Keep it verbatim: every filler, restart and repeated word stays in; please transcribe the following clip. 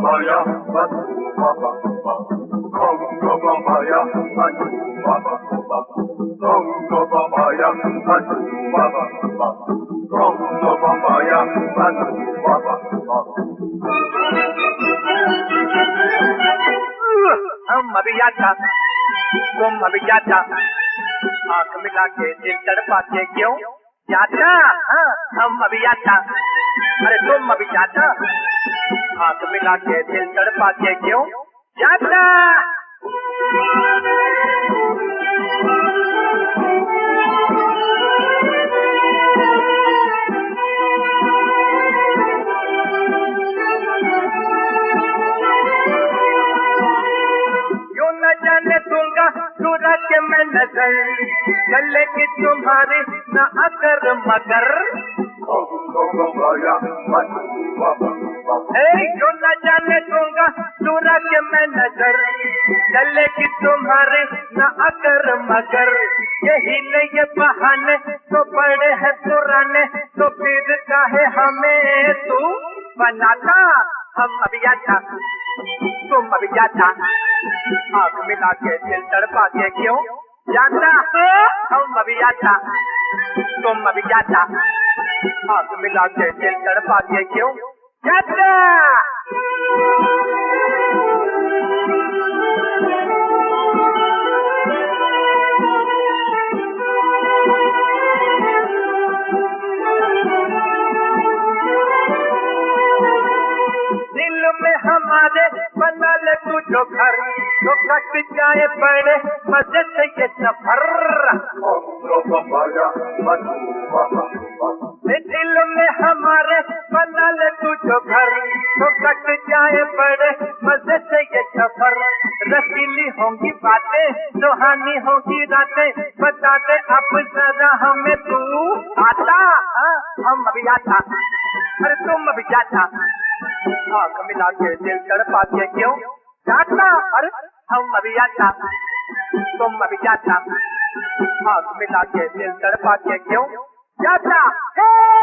babaya, batu baba baba. Congo babaya, batu baba baba. Congo babaya, batu baba baba. Congo babaya, batu baba baba. हम अभी जाता, तुम अभी जाता, आंख मिला के दिल तड़पा के क्यों जाता? हाँ, हम अभी जाता, अरे तुम अभी जाता, आंख मिला के दिल तड़पा के क्यों जाता? जाने दूंगा सूरज के मैं नजर, गले की तुम्हारी न अगर मगर। जो न जाने दूंगा सूरज के मैं नजर, गले की तुम्हारी न अगर मगर। यही ले ये बहाने तो बड़े हैं पुराने, तो फिर काहे हमें तू बनाता? हम अभी जाता, तुम अभी जाता, आंख मिला के दिल तड़पा के क्यों जाता? हम अभी जाता, तुम अभी जाता, आंख मिला के दिल तड़पा के क्यों जाता? दिल में हमारे बना ले तू जो घर, तो कट जाए बड़े मजे से ये सफर। दिल में हमारे बना ले तू जो घर, तो कट जाए बड़े मजे से ये सफर। रसीली होंगी बातें, सुहानी होंगी रातें, बता दे अब जरा हमें तू आता? हम अभी आता, अरे तुम अभी जाता, आंख मिला के दिल तड़पा के क्यों जाता? अरे हम अभी जाता, तुम अभी जाता, आंख मिला के दिल तड़पा के क्यों जाता?